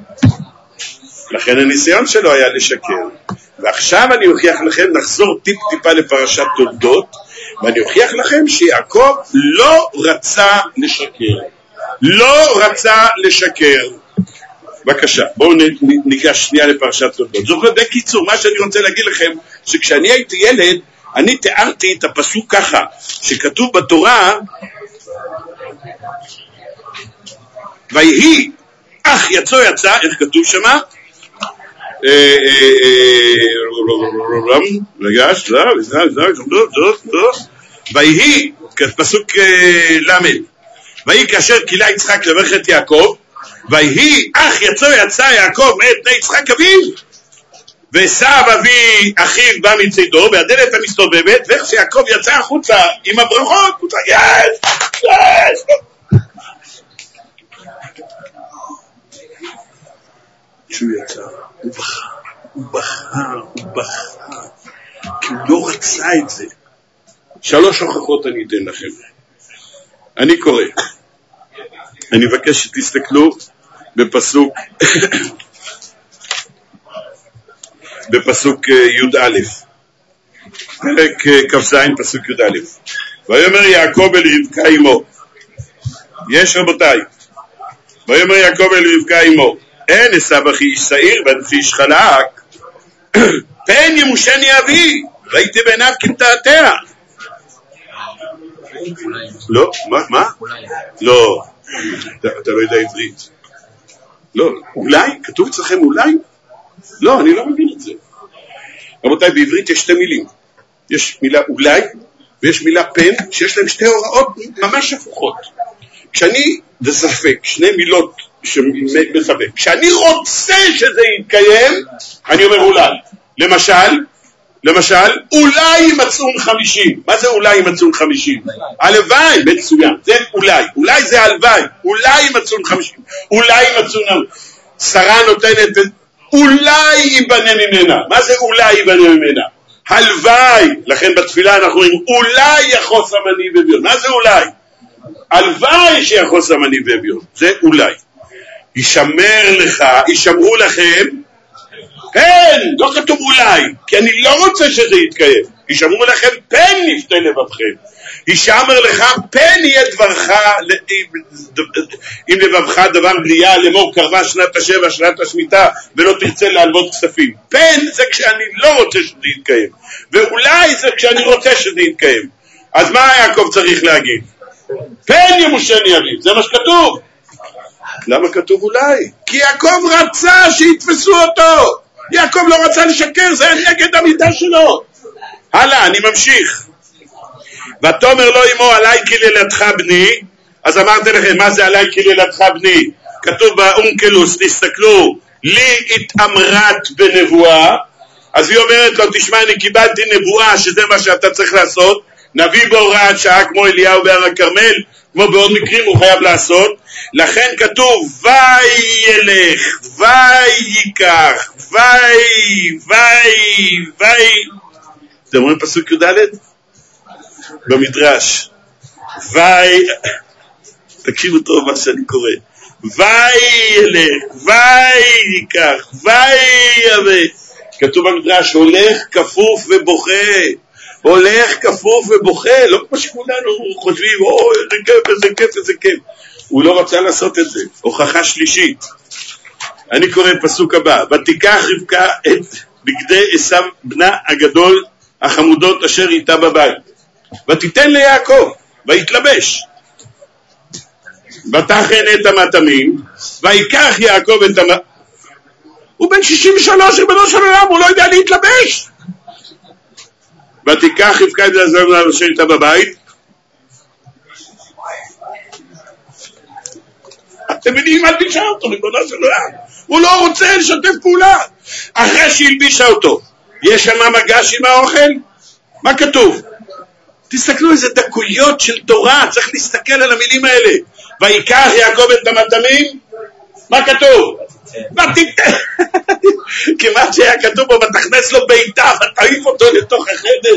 לכן הניסיון שלו היה לשקר. ועכשיו אני אוכיח לכם, נחזור טיפ טיפה לפרשת תולדות, ואני אוכיח לכם שיעקב לא רצה לשקר. לא רצה לשקר. בבקשה, בואו ניגש שנייה לפרשת תולדות. זאת בקיצור, מה שאני רוצה להגיד לכם, שכשאני הייתי ילד, אני תיארתי את הפסוק ככה, שכתוב בתורה, ויהי אך יצא יצא, איך כתוב שמה? רגש, ויהי, פסוק למד, ויהי כאשר קילה יצחק לברך את יעקב, ויהי אך יצא יצא יעקב מאת בני יצחק אביו, ועשיו אבי אחיו בא מצדו, והדלת המסתובבת, ואיך שיעקב יצא החוצה עם הברכות, הוא צא, יש, יש. שהוא יצא, הוא בחר, הוא בחר, הוא בחר, כי הוא לא רצה את זה. שלוש הוכחות אני אתן לכם. אני קורא. אני מבקש שתסתכלו בפסוק, בפסוק י"א. פרק כ"ז, פסוק י"א. ויאמר יעקב אל רבקה אמו. יש רבותיי. ויאמר יעקב אל רבקה אמו. אין עשיו אחי איש שעיר ואנוכי איש חלק, פן ימושני אבי, ראיתי בעיניו כמתעתע. לא, מה? מה? לא, אתה לא יודע עברית. לא, אולי? כתוב אצלכם אולי? לא, אני לא מבין את זה. רבותיי, בעברית יש שתי מילים. יש מילה אולי ויש מילה פן, שיש להם שתי הוראות ממש הפוכות. כשאני, זה ספק, שני מילות בספק. כשאני רוצה שזה יתקיים, אני אומר אולי. למשל, למשל, אולי ימצאון חמישים. מה זה אולי ימצאון חמישים? הלוואי, מצוין. זה אולי. אולי זה הלוואי. אולי ימצאון חמישים. אולי ימצאון... שרה נותנת... אולי ייבנה ממנה. מה זה אולי ייבנה ממנה? הלוואי. לכן בתפילה אנחנו אומרים, אולי יחוס המני בביון. מה זה אולי? הלוואי שיחוס המני בביון. זה אולי. ישמר לך, ישמרו לכם, פן, לא כתוב אולי, כי אני לא רוצה שזה יתקיים. ישמרו לכם פן נפתה לבבכם. ישמר לך פן יהיה דברך, אם לבבך דבר בריאה, לאמור קרבה שנת השבע, שנת השמיטה, ולא תרצה להלוות כספים. פן זה כשאני לא רוצה שזה יתקיים, ואולי זה כשאני רוצה שזה יתקיים. אז מה יעקב צריך להגיד? פן ימושני אביו, זה מה שכתוב. למה כתוב אולי? כי יעקב רצה שיתפסו אותו. יעקב לא רצה לשקר, זה היה נגד המידה שלו. הלאה, אני ממשיך. ותאמר לו אמו, עלי קללתך בני. אז אמרתי לכם, מה זה עלי קללתך בני? כתוב באונקלוס, תסתכלו, לי התאמרת בנבואה. אז היא אומרת לו, תשמע, אני קיבלתי נבואה שזה מה שאתה צריך לעשות. נביא בהוראת שעה כמו אליהו בהר הכרמל, כמו בעוד מקרים הוא חייב לעשות. לכן כתוב וילך, ויקח, וי, וי, וי. אתם אומרים פסוק י"ד? במדרש. וי, תקשיבו טוב מה שאני קורא. וילך, ויקח, ויבא. כתוב במדרש, הולך כפוף ובוכה. הולך כפוף ובוכה, לא כמו שכולנו חושבים, או איזה כיף, איזה כיף, איזה כיף. הוא לא רצה לעשות את זה. הוכחה שלישית. אני קורא פסוק הבא. ותיקח רבקה את בגדי עשיו בנה הגדול, החמודות אשר איתה בבית. ותיתן ליעקב, ויתלבש. ותכן את המטעמים, ויקח יעקב את המטעמים. הוא בן שישים ושלוש, ריבונו של עולם, הוא לא יודע להתלבש. ותיקח רבקה את עשיו בנה אשר איתה בבית. אתם מבינים מה תשאר אותו, ריבונו של עולם. הוא לא רוצה לשתף פעולה. אחרי שהלבישה אותו, יש שם מגש עם האוכל? מה כתוב? תסתכלו איזה דקויות של תורה, צריך להסתכל על המילים האלה. ויקח יעקב את המטעמים? מה כתוב? ותיתן. כמעט שהיה כתוב בו, ותכנס לו ביתה, ותעיף אותו לתוך החדר.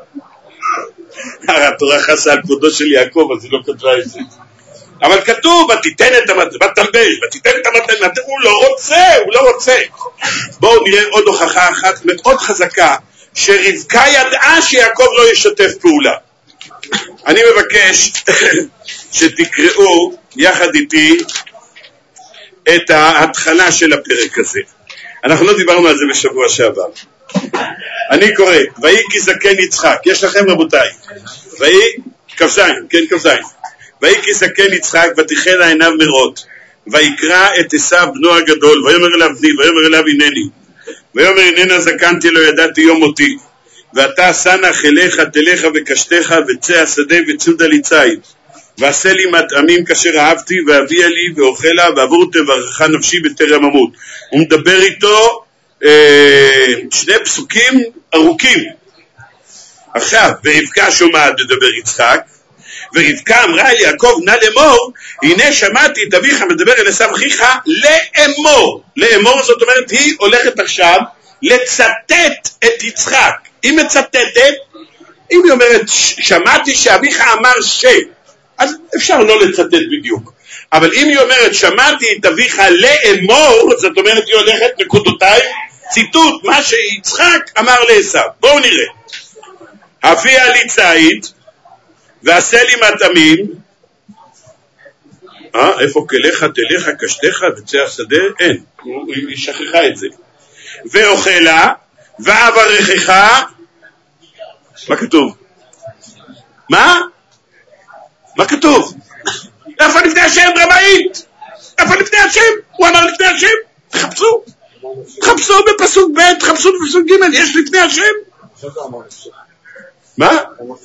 התורה חסה על כבודו של יעקב, אז היא לא כתבה את זה. אבל כתוב, ותיתן את המטעמים, ותלבש, ותיתן את המטעמים, הוא לא רוצה, הוא לא רוצה. בואו נראה עוד הוכחה אחת מאוד חזקה, שרבקה ידעה שיעקב לא ישתף פעולה. אני מבקש שתקראו יחד איתי את ההתחלה של הפרק הזה. אנחנו לא דיברנו על זה בשבוע שעבר. אני קורא, ויהי כי זקן יצחק, יש לכם רבותיי, ויהי כבזיים, כן כבזיים, ויהי כי זקן יצחק ותיכנה עיניו מראות, ויקרא את עשיו בנו הגדול, ויאמר אליו בני, ויאמר אליו הנני, ויאמר הננה זקנתי לא ידעתי יום מותי, ואתה סנח אליך תלך וקשתך וצא השדה וצודה לי ציד, ועשה לי מטעמים כאשר אהבתי ואביה לי ואוכלה ועבור תברך נפשי בטרם אמות. הוא מדבר איתו אה, שני פסוקים ארוכים. עכשיו, ורבקה שומעת לדבר יצחק, ורבקה אמרה אל יעקב נא לאמור, הנה שמעתי את אביך מדבר אל עשיו אחיך לאמור. לאמור זאת אומרת היא הולכת עכשיו לצטט את יצחק. היא מצטטת, אם היא אומרת שמעתי שאביך אמר ש, אז אפשר לא לצטט בדיוק. אבל אם היא אומרת שמעתי את אביך לאמור, זאת אומרת היא הולכת נקודותיי ציטוט מה שיצחק אמר לעשיו. בואו נראה. הביאה לי ציד ועשה לי מטעמים. אה, איפה כליך תלך קשתך וצא השדה? אין, היא שכחה את זה. ואוכלה ואברכך. מה כתוב? מה? מה כתוב? איפה לפני השם רמאית? איפה לפני השם? הוא אמר לפני השם? תחפשו. תחפשו בפסוק ב', תחפשו בפסוק ג', יש לפני השם? מה?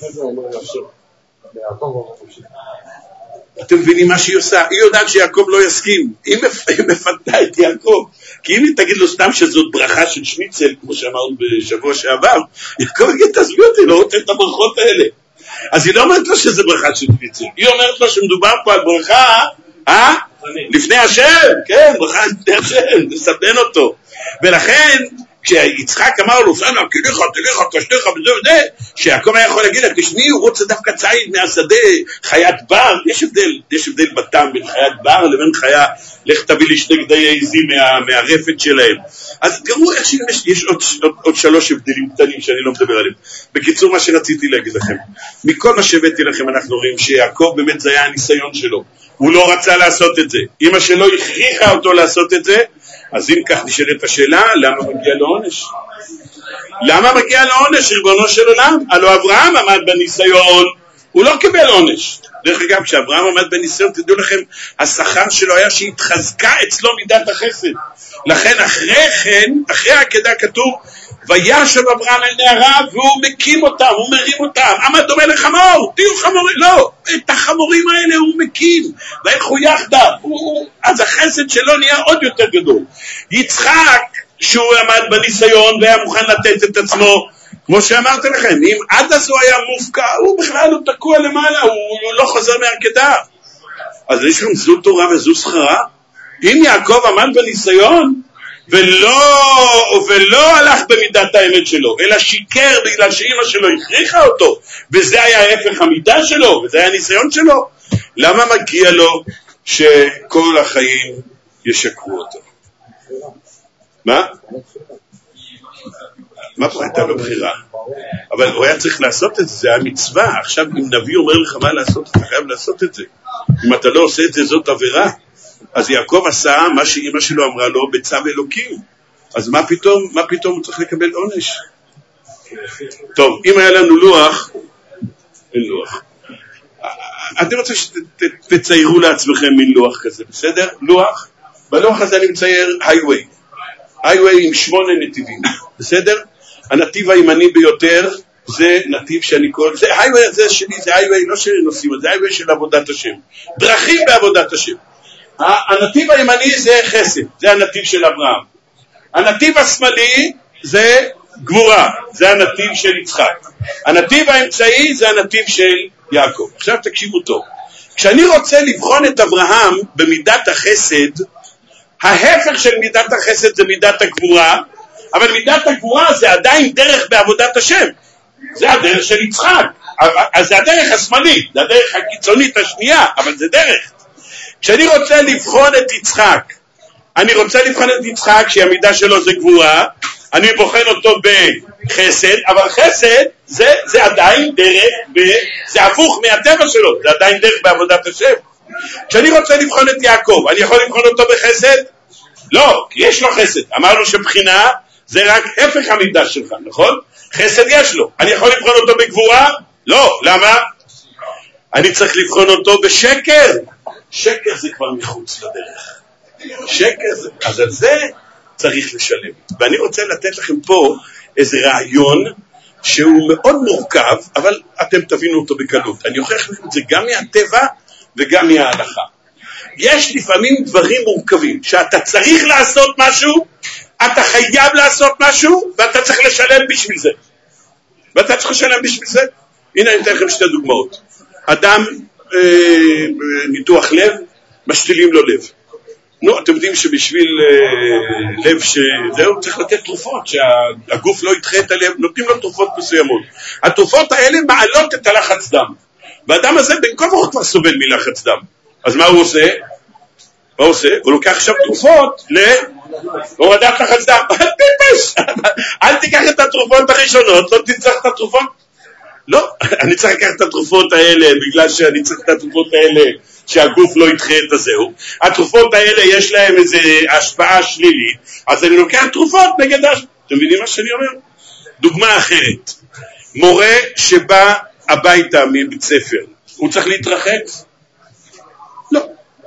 אתם מבינים מה שהיא עושה? היא יודעת שיעקב לא יסכים. היא מפתה את יעקב. כי אם היא תגיד לו סתם שזאת ברכה של שניצל, כמו שאמרנו בשבוע שעבר, יעקב יגיד, תעזבי אותי, לא רוצה את הברכות האלה. אז היא לא אומרת לו שזה ברכה של שניצל. היא אומרת לו שמדובר פה על ברכה, אה? לפני השם, כן, ברכה לפני השם, לסבן אותו. ולכן, כשיצחק אמר לו, סנה, כליך, תליך, קשתך, וזה וזה, שיעקב היה יכול להגיד לה, תשמעי, הוא רוצה דווקא ציד מהשדה, חיית בר, יש הבדל, יש הבדל בטעם בין חיית בר לבין חיה, לך תביא לי שני גדי עזים מה, מהרפת שלהם. אז תראו איך שיש, יש עוד, עוד, עוד שלוש הבדלים קטנים שאני לא מדבר עליהם. בקיצור, מה שרציתי להגיד לכם, מכל מה שהבאתי לכם אנחנו רואים שיעקב באמת זה היה הניסיון שלו. הוא לא רצה לעשות את זה. אמא שלו הכריחה אותו לעשות את זה, אז אם כך נשאלת השאלה, למה מגיע לו עונש? למה מגיע לו עונש, ריבונו של עולם? הלוא אברהם עמד בניסיון, הוא לא קיבל עונש. דרך אגב, כשאברהם עמד בניסיון, תדעו לכם, השכר שלו היה שהתחזקה אצלו מידת החסד. לכן אחרי כן, אחרי העקדה כתוב, וישב אברהם אל נעריו, והוא מקים אותם, הוא מרים אותם. אמה דומה לחמור, תהיו חמורים. לא, את החמורים האלה הוא מקים, וילכו יחדיו. אז החסד שלו נהיה עוד יותר גדול. יצחק, שהוא עמד בניסיון והיה מוכן לתת את עצמו, כמו שאמרתי לכם, אם עד אז הוא היה מופקע, הוא בכלל הוא תקוע למעלה, הוא, הוא לא חוזר מהעקדה. אז יש לכם זו תורה וזו שכרה. אם יעקב עמד בניסיון, ולא, ולא הלך במידת האמת שלו, אלא שיקר בגלל שאמא שלו הכריחה אותו, וזה היה ההפך המידה שלו, וזה היה הניסיון שלו, למה מגיע לו שכל החיים ישקרו אותו? מה? מה פה הייתה לו בחירה? אבל הוא היה צריך לעשות את זה, זה היה מצווה. עכשיו אם נביא אומר לך מה לעשות, אתה חייב לעשות את זה. אם אתה לא עושה את זה, זאת עבירה. אז יעקב עשה מה שאמא שלו אמרה לו בצו אלוקים. אז מה פתאום, מה פתאום הוא צריך לקבל עונש? טוב, אם היה לנו לוח, אין לוח. אני רוצה שתציירו לעצמכם מין לוח כזה, בסדר? לוח, בלוח הזה אני מצייר הייווי. הייווי עם שמונה נתיבים, בסדר? הנתיב הימני ביותר זה נתיב שאני קורא, זה הייווי הזה שלי, זה הייווי לא של נוסעים, זה הייווי של עבודת השם. דרכים בעבודת השם. הנתיב הימני זה חסד, זה הנתיב של אברהם. הנתיב השמאלי זה גבורה, זה הנתיב של יצחק. הנתיב האמצעי זה הנתיב של יעקב. עכשיו תקשיבו טוב. כשאני רוצה לבחון את אברהם במידת החסד, ההפך של מידת החסד זה מידת הגבורה, אבל מידת הגבורה זה עדיין דרך בעבודת השם. זה הדרך של יצחק. אז זה הדרך השמאלית, זה הדרך הקיצונית השנייה, אבל זה דרך. כשאני רוצה לבחון את יצחק, אני רוצה לבחון את יצחק שהמידה שלו זה גבורה, אני בוחן אותו בחסד, אבל חסד זה, זה עדיין דרך, ב, זה הפוך מהטבע שלו, זה עדיין דרך בעבודת השם. כשאני רוצה לבחון את יעקב, אני יכול לבחון אותו בחסד? לא, כי יש לו חסד. אמרנו שבחינה זה רק הפך המידה שלך, נכון? חסד יש לו. אני יכול לבחון אותו בגבורה? לא. למה? אני צריך לבחון אותו בשקר. שקר זה כבר מחוץ לדרך. שקר זה, אז על זה צריך לשלם. ואני רוצה לתת לכם פה איזה רעיון שהוא מאוד מורכב, אבל אתם תבינו אותו בקלות. אני אוכיח לכם את זה גם מהטבע וגם מההלכה. יש לפעמים דברים מורכבים, שאתה צריך לעשות משהו, אתה חייב לעשות משהו, ואתה צריך לשלם בשביל זה. ואתה צריך לשלם בשביל זה. הנה אני אתן לכם שתי דוגמאות. אדם, אה, ניתוח לב, משתילים לו לב. נו, אתם יודעים שבשביל אה, לב שזהו, צריך לתת תרופות, שהגוף לא ידחה את הלב, נותנים לו תרופות מסוימות. התרופות האלה מעלות את הלחץ דם. והאדם הזה בין כה וכה כבר סובל מלחץ דם. אז מה הוא עושה? מה הוא עושה? הוא לוקח עכשיו תרופות להורדת לחץ דם. טיפש! אל תיקח את התרופות הראשונות, לא תצטרך את התרופות. לא, אני צריך לקחת את התרופות האלה, בגלל שאני צריך את התרופות האלה, שהגוף לא ידחה את הזהו. התרופות האלה יש להם איזו השפעה שלילית, אז אני לוקח תרופות נגד השפעה. אתם מבינים מה שאני אומר? דוגמה אחרת. מורה שבא הביתה מבית ספר, הוא צריך להתרחץ? לא.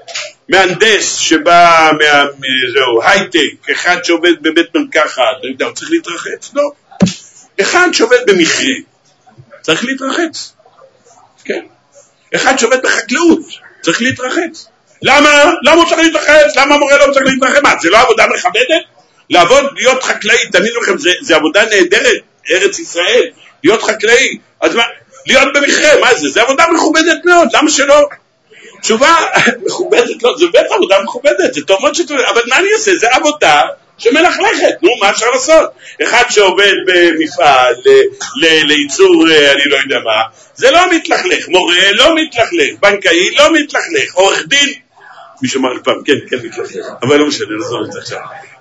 מהנדס שבא זהו, הייטק, אחד שעובד בבית מרקחת, הוא צריך להתרחץ? לא. אחד שעובד במכרה, צריך להתרחץ. כן. אחד שעובד בחקלאות, צריך להתרחץ. למה? למה הוא צריך להתרחץ? למה המורה לא צריך להתרחץ? מה, זה לא עבודה מכבדת? לעבוד, להיות חקלאי, תמיד לכם, זה, זה עבודה נהדרת, ארץ ישראל, להיות חקלאי. אז מה, להיות במכרה, מה זה? זה עבודה מכובדת מאוד, למה שלא? תשובה, מכובדת, לא, זה בית עבודה מכובדת, זה טוב מאוד שטוב, אבל מה אני אעשה? זה עבודה שמלכלכת, נו, מה אפשר לעשות? אחד שעובד במפעל, לייצור, אני לא יודע מה, זה לא מתלכלך, מורה לא מתלכלך, בנקאי לא מתלכלך, עורך דין, מישהו אמר פעם, כן, כן מתלכלך, אבל לא משנה, לא זו את זה עכשיו.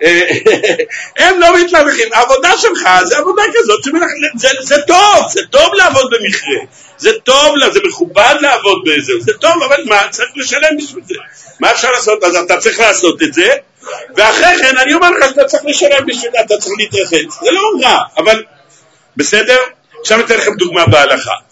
הם לא מתלכלכים, העבודה שלך זה עבודה כזאת שמלכלכת, זה, זה טוב, זה טוב לעבוד במכרה, זה טוב, זה מכובד לעבוד בזה, זה טוב, אבל מה, צריך לשלם בשביל זה. מה אפשר לעשות? אז אתה צריך לעשות את זה, ואחרי כן אני אומר לך שאתה צריך לשלם בשביל זה, אתה צריך להתרחץ. זה לא רע, אבל בסדר? עכשיו אתן לכם דוגמה בהלכה.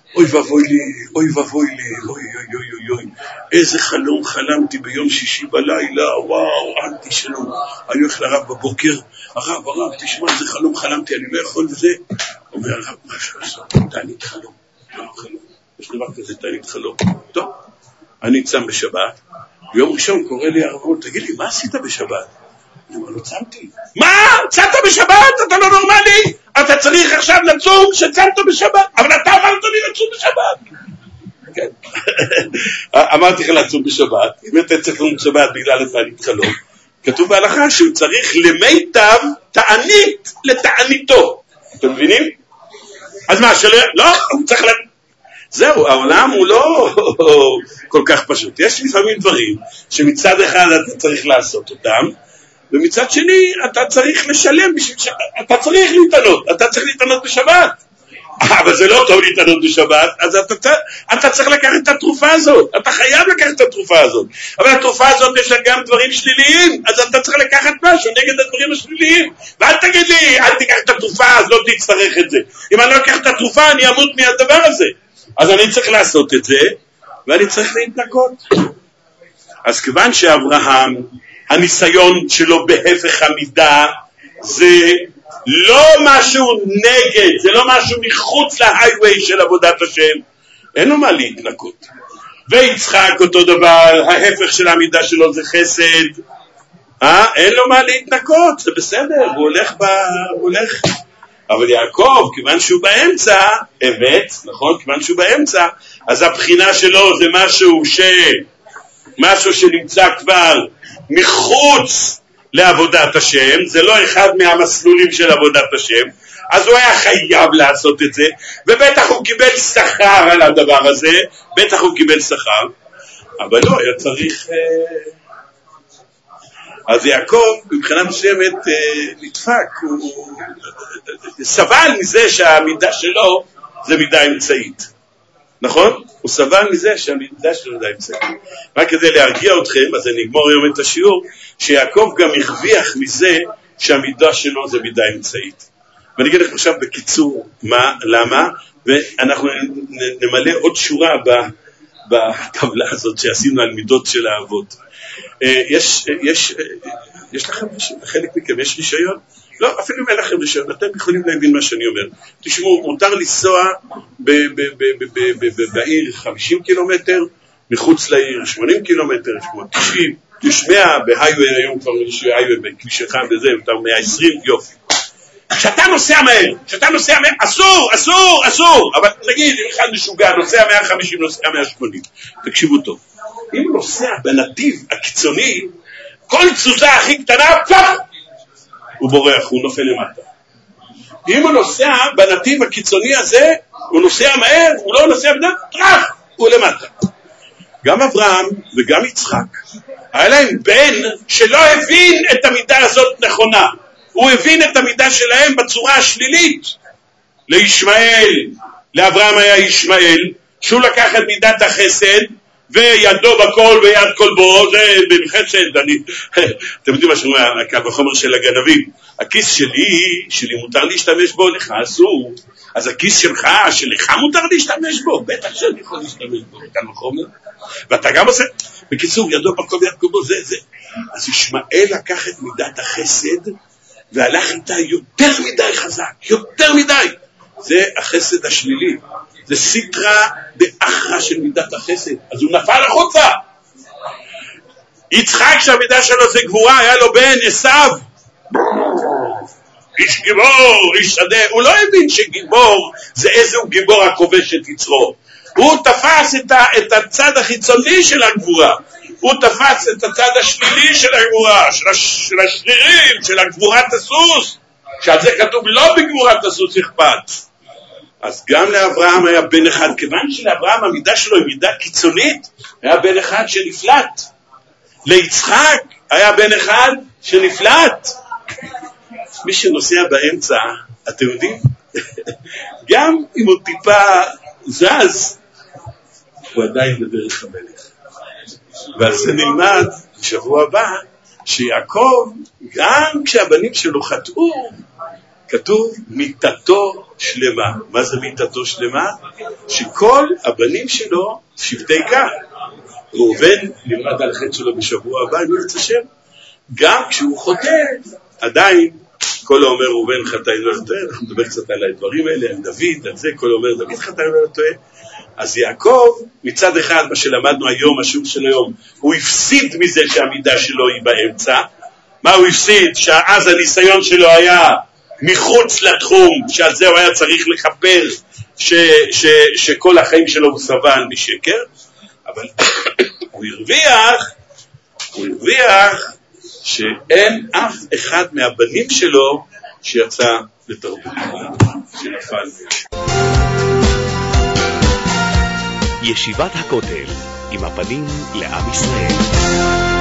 אוי ובוי לי, אוי ובוי לי, אוי אוי אוי אוי אוי, איזה חלום חלמתי ביום שישי בלילה, וואו, אל תשנו, אני הולך לרב בבוקר, הרב, הרב, תשמע, איזה חלום חלמתי, אני לא יכול וזה. אומר הרב, מה אפשר לעשות? תענית חלום, תענית חלום, יש דבר כזה, תענית חלום. טוב, אני צם בשבת, ביום ראשון קורא לי הרב, תגיד לי, מה עשית בשבת? אני אומר לו, צמתי. מה? צמת בשבת? אתה לא נורמלי? אתה צריך עכשיו לצום שצמת בשבת, אבל אתה אמרת לי לצום בשבת. כן. אמרתי לך לצום בשבת, אם אתה צריך לצום בשבת בגלל התענית חלום, כתוב בהלכה שהוא צריך למיטב תענית לתעניתו. אתם מבינים? אז מה, שלא, לא, הוא צריך ל... זהו, העולם הוא לא כל כך פשוט. יש לפעמים דברים שמצד אחד אתה צריך לעשות אותם, ומצד שני אתה צריך לשלם בשביל ש... אתה צריך להתענות, אתה צריך להתענות בשבת. אבל זה לא טוב להתענות בשבת, אז אתה, אתה צריך לקחת את התרופה הזאת, אתה חייב לקחת את התרופה הזאת. אבל התרופה הזאת יש לה גם דברים שליליים, אז אתה צריך לקחת משהו נגד הדברים השליליים. ואל תגיד לי, אל תיקח את התרופה, אז לא תצטרך את זה. אם אני לא אקח את התרופה, אני אמות מהדבר הזה. אז אני צריך לעשות את זה, ואני צריך להתנקות. אז כיוון שאברהם, הניסיון שלו בהפך המידה, זה לא משהו נגד, זה לא משהו מחוץ להייווי של עבודת השם, אין לו מה להתנקות. ויצחק אותו דבר, ההפך של המידה שלו זה חסד, אה? אין לו מה להתנקות, זה בסדר, הוא הולך, ב... הוא הולך. אבל יעקב, כיוון שהוא באמצע, אמת, נכון? כיוון שהוא באמצע, אז הבחינה שלו זה משהו ש... משהו שנמצא כבר מחוץ לעבודת השם, זה לא אחד מהמסלולים של עבודת השם, אז הוא היה חייב לעשות את זה, ובטח הוא קיבל שכר על הדבר הזה, בטח הוא קיבל שכר, אבל לא, היה צריך... אז יעקב מבחינה מסוימת נדפק, הוא סבל מזה שהמידה שלו זה מידה אמצעית, נכון? הוא סבל מזה שהמידה שלו זה אמצעית. רק כדי להרגיע אתכם, אז אני אגמור היום את השיעור, שיעקב גם הרוויח מזה שהמידה שלו זה מידה אמצעית. ואני אגיד לך עכשיו בקיצור מה, למה, ואנחנו נמלא עוד שורה בטבלה הזאת שעשינו על מידות של האבות. יש, יש, יש לכם, חלק מכם, יש רישיון? לא, אפילו אם אין לכם רישיון, אתם יכולים להבין מה שאני אומר. תשמעו, מותר לנסוע בעיר חמישים קילומטר, מחוץ לעיר שמונים קילומטר, תשעים, יש מאה, בהיווי היום כבר יש היווי בכביש אחד וזה, יותר מאה ועשרים, יופי. כשאתה נוסע מהר, כשאתה נוסע מהר, אסור, אסור, אסור, אבל נגיד, אם אחד משוגע, נוסע מאה וחמישים, נוסע מאה ושמונים, תקשיבו טוב. אם הוא נוסע בנתיב הקיצוני, כל תזוזה הכי קטנה, פאק, הוא בורח, הוא נופל למטה. אם הוא נוסע בנתיב הקיצוני הזה, הוא נוסע מהר, הוא לא נוסע בנתיב, טרח, הוא למטה. גם אברהם וגם יצחק, היה להם בן שלא הבין את המידה הזאת נכונה. הוא הבין את המידה שלהם בצורה השלילית. לישמעאל, לאברהם היה ישמעאל, שהוא לקח את מידת החסד, וידו בכל ויד כל בו, זה בחסד, אני, אתם יודעים מה שאומר, בחומר של הגנבים, הכיס שלי, שלי מותר להשתמש בו, לך אסור, אז הכיס שלך, שלך מותר להשתמש בו, בטח שאני יכול להשתמש בו, כאן בחומר, ואתה גם עושה, בקיצור, ידו בכל ויד כל בו, זה, זה, אז ישמעאל לקח את מידת החסד, והלך איתה יותר מדי חזק, יותר מדי, זה החסד השלילי, זה סיטרה באחרה של מידת החסד, אז הוא נפל החוצה. יצחק שהמידה שלו זה גבורה, היה לו בן עשיו, איש גיבור, איש שדה, הוא לא הבין שגיבור זה איזה הוא גיבור הכובש את יצרו, הוא תפס את, ה, את הצד החיצוני של הגבורה, הוא תפס את הצד השלילי של הגבורה, של, הש, של השרירים, של הגבורת הסוס, שעל זה כתוב לא בגבורת הסוס אכפת. אז גם לאברהם היה בן אחד, כיוון שלאברהם המידה שלו היא מידה קיצונית, היה בן אחד שנפלט. ליצחק היה בן אחד שנפלט. מי שנוסע באמצע, אתם יודעים, גם אם הוא טיפה זז, הוא עדיין בדרך המלך. ועל זה נלמד בשבוע הבא, שיעקב, גם כשהבנים שלו חטאו, כתוב מיתתו שלמה. מה זה מיתתו שלמה? שכל הבנים שלו שבטי גד. ראובן נלמד על החטא שלו בשבוע הבא, אם ירצה השם. גם כשהוא חוטא, עדיין, כל האומר ראובן חטא אינו לא טועה, אנחנו נדבר קצת על הדברים האלה, על דוד, על זה, כל האומר דוד חטא אינו לא טועה. אז יעקב, מצד אחד, מה שלמדנו היום, השיעור של היום, הוא הפסיד מזה שהמידה שלו היא באמצע. מה הוא הפסיד? שאז הניסיון שלו היה מחוץ לתחום, שעל זה הוא היה צריך לכפר ש, ש, שכל החיים שלו הוא סבל משקר, אבל הוא הרוויח, הוא הרוויח שאין אף אחד מהבנים שלו שיצא לתרבות, שנפל. ישיבת הכותל, עם הפנים לעם ישראל.